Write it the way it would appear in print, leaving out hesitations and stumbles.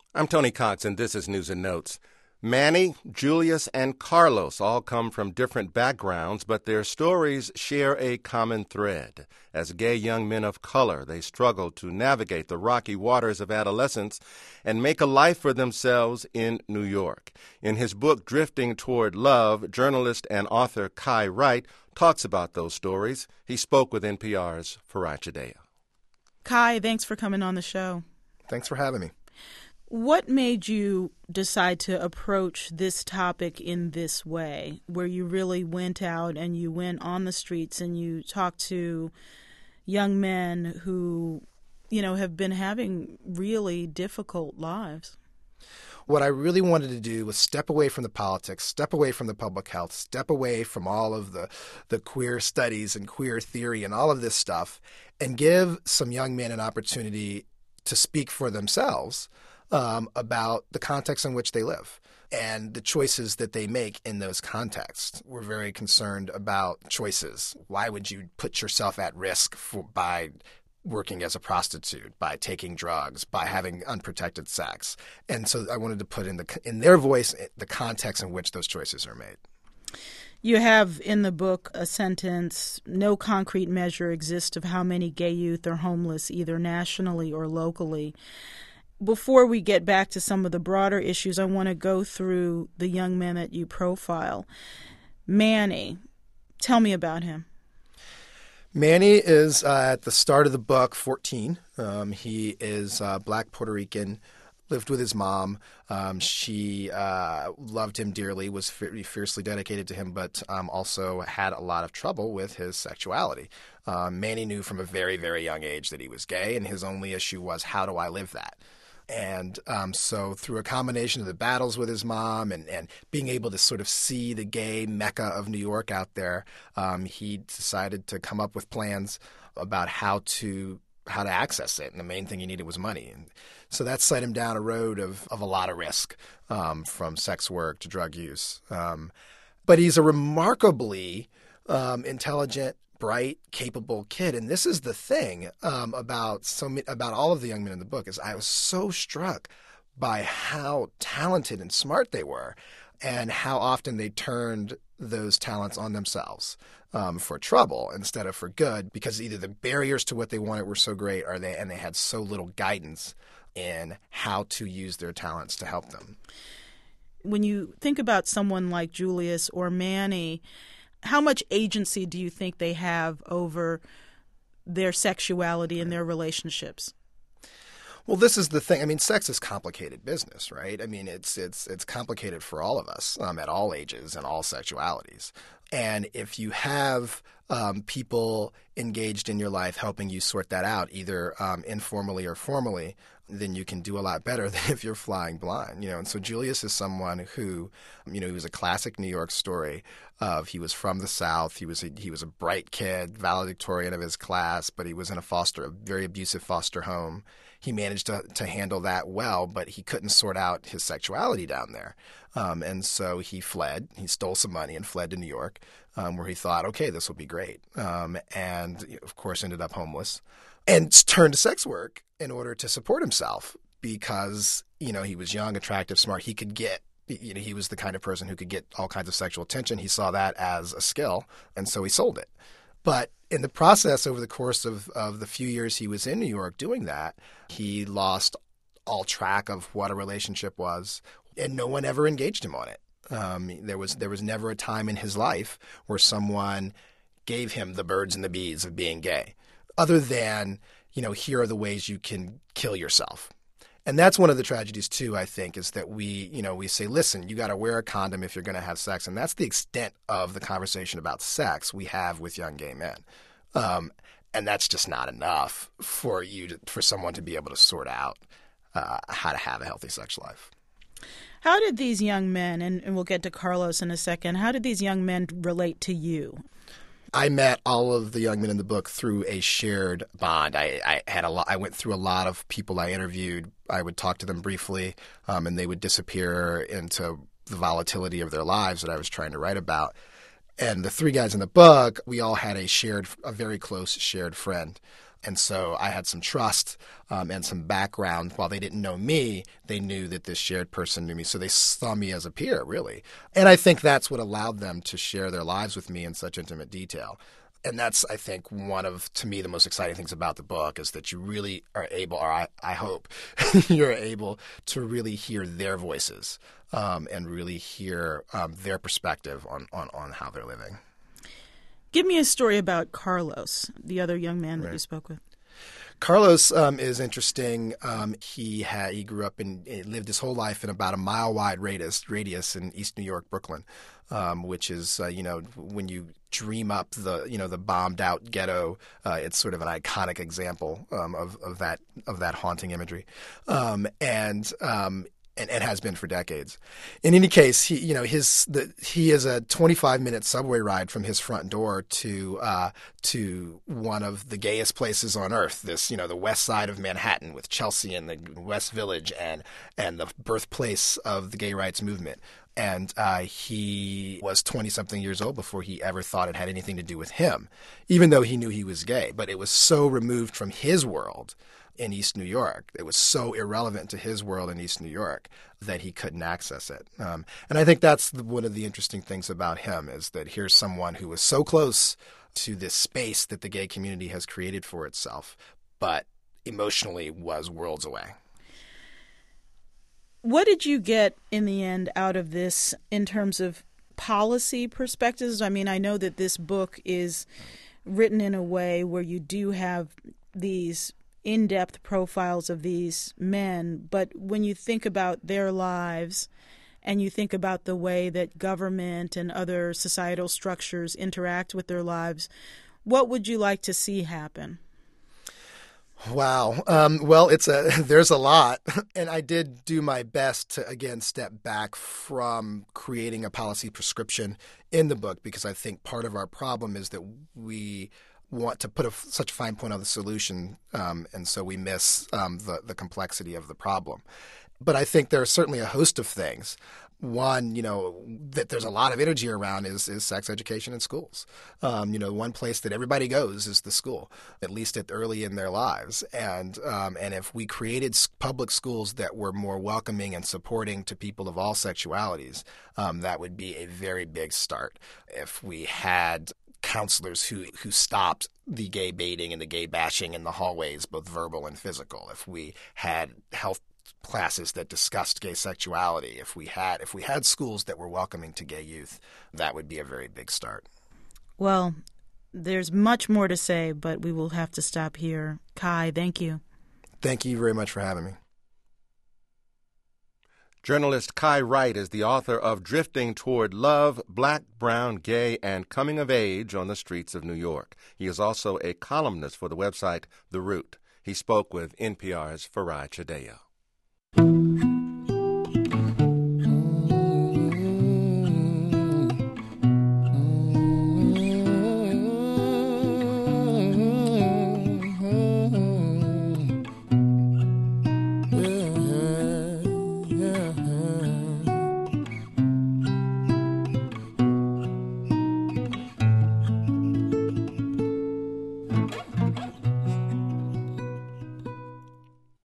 I'm Tony Cox, and this is News and Notes. Manny, Julius, and Carlos all come from different backgrounds, but their stories share a common thread. As gay young men of color, they struggle to navigate the rocky waters of adolescence and make a life for themselves in New York. In his book, Drifting Toward Love, journalist and author Kai Wright talks about those stories. He spoke with NPR's Faraj Judea. Kai, thanks for coming on the show. Thanks for having me. What made you decide to approach this topic in this way, where you really went out and you went on the streets and you talked to young men who, have been having really difficult lives? What I really wanted to do was step away from the politics, step away from the public health, step away from all of the queer studies and queer theory and all of this stuff, and give some young men an opportunity to speak for themselves about the context in which they live and the choices that they make in those contexts. We're very concerned about choices. Why would you put yourself at risk by working as a prostitute, by taking drugs, by having unprotected sex? And so I wanted to put in their voice the context in which those choices are made. You have in the book a sentence, no concrete measure exists of how many gay youth are homeless, either nationally or locally. Before we get back to some of the broader issues, I want to go through the young men that you profile. Manny, tell me about him. Manny is, at the start of the book, 14. He is Black Puerto Rican, lived with his mom. She loved him dearly, was fiercely dedicated to him, but also had a lot of trouble with his sexuality. Manny knew from a very, very young age that he was gay, and his only issue was, how do I live that? And so through a combination of the battles with his mom and being able to sort of see the gay mecca of New York out there, he decided to come up with plans about how to access it. And the main thing he needed was money. And so that set him down a road of a lot of risk, from sex work to drug use. But he's a remarkably intelligent, bright, capable kid. And this is the thing about all of the young men in the book, is I was so struck by how talented and smart they were and how often they turned those talents on themselves for trouble instead of for good, because either the barriers to what they wanted were so great and they had so little guidance in how to use their talents to help them. When you think about someone like Julius or Manny, how much agency do you think they have over their sexuality and their relationships? Well, this is the thing. I mean, sex is complicated business, right? I mean, it's complicated for all of us at all ages and all sexualities. And if you have people engaged in your life helping you sort that out, either informally or formally, then you can do a lot better than if you're flying blind, And so Julius is someone who, he was a classic New York story of he was from the South. He was a bright kid, valedictorian of his class, but he was in a very abusive foster home. He managed to handle that well, but he couldn't sort out his sexuality down there. And so he fled. He stole some money and fled to New York, where he thought, okay, this will be great. And, of course, ended up homeless and turned to sex work in order to support himself because, he was young, attractive, smart. He was the kind of person who could get all kinds of sexual attention. He saw that as a skill, and so he sold it. But in the process, over the course of the few years he was in New York doing that, he lost all track of what a relationship was, and no one ever engaged him on it. There was never a time in his life where someone gave him the birds and the bees of being gay, other than, here are the ways you can kill yourself. And that's one of the tragedies, too, I think, is that we say, listen, you got to wear a condom if you're going to have sex. And that's the extent of the conversation about sex we have with young gay men. And that's just not enough for someone to be able to sort out how to have a healthy sex life. How did these young men, and we'll get to Carlos in a second, how did these young men relate to you? I met all of the young men in the book through a shared bond. I went through a lot of people I interviewed. I would talk to them briefly, and they would disappear into the volatility of their lives that I was trying to write about. And the three guys in the book, we all had a very close shared friend. And so I had some trust and some background. While they didn't know me, they knew that this shared person knew me. So they saw me as a peer, really. And I think that's what allowed them to share their lives with me in such intimate detail. And that's, I think, one of, to me, the most exciting things about the book is that you really are able, or I hope, you're able to really hear their voices and really hear their perspective on how they're living. Give me a story about Carlos, the other young man that you spoke with. Carlos is interesting. He grew up lived his whole life in about a mile-wide radius in East New York, Brooklyn, which is when you dream up the bombed-out ghetto, it's sort of an iconic example of that haunting imagery, and has been for decades. In any case, he is a 25-minute subway ride from his front door to one of the gayest places on earth. The west side of Manhattan with Chelsea and the West Village and the birthplace of the gay rights movement. And he was 20-something years old before he ever thought it had anything to do with him, even though he knew he was gay. But it was so removed from his world in East New York. It was so irrelevant to his world in East New York that he couldn't access it. And I think that's one of the interesting things about him is that here's someone who was so close to this space that the gay community has created for itself, but emotionally was worlds away. What did you get in the end out of this in terms of policy perspectives? I mean, I know that this book is written in a way where you do have these in-depth profiles of these men, but when you think about their lives and you think about the way that government and other societal structures interact with their lives, what would you like to see happen? Wow. Well, there's a lot, and I did do my best to, again, step back from creating a policy prescription in the book, because I think part of our problem is that we want to put such a fine point on the solution, and so we miss the complexity of the problem. But I think there are certainly a host of things. One, that there's a lot of energy around is sex education in schools. One place that everybody goes is the school, at least early in their lives. And if we created public schools that were more welcoming and supporting to people of all sexualities, that would be a very big start. If we had counselors who stopped the gay baiting and the gay bashing in the hallways, both verbal and physical, if we had health classes that discussed gay sexuality, if we had schools that were welcoming to gay youth, that would be a very big start. Well, there's much more to say, but we will have to stop here. Kai, thank you. Thank you very much for having me. Journalist Kai Wright is the author of Drifting Toward Love, Black, Brown, Gay, and Coming of Age on the Streets of New York. He is also a columnist for the website The Root. He spoke with NPR's Farai Chideyo.